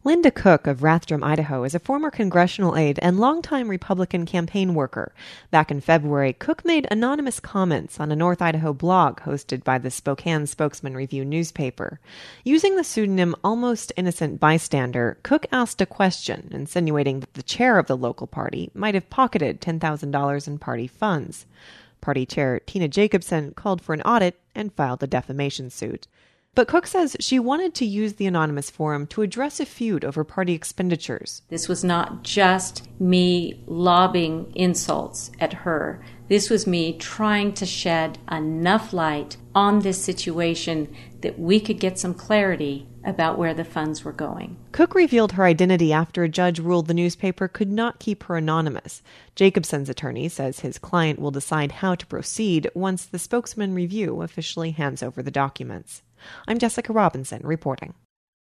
Linda Cook of Rathdrum, Idaho, is a former congressional aide and longtime Republican campaign worker. Back in February, Cook made anonymous comments on a North Idaho blog hosted by the Spokane Spokesman Review newspaper. Using the pseudonym Almost Innocent Bystander, Cook asked a question, insinuating that the chair of the local party might have pocketed $10,000 in party funds. Party chair Tina Jacobson called for an audit and filed a defamation suit. But Cook says she wanted to use the anonymous forum to address a feud over party expenditures. This was not just me lobbing insults at her. This was me trying to shed enough light on this situation that we could get some clarity about where the funds were going. Cook revealed her identity after a judge ruled the newspaper could not keep her anonymous. Jacobson's attorney says his client will decide how to proceed once the Spokesman Review officially hands over the documents. I'm Jessica Robinson reporting.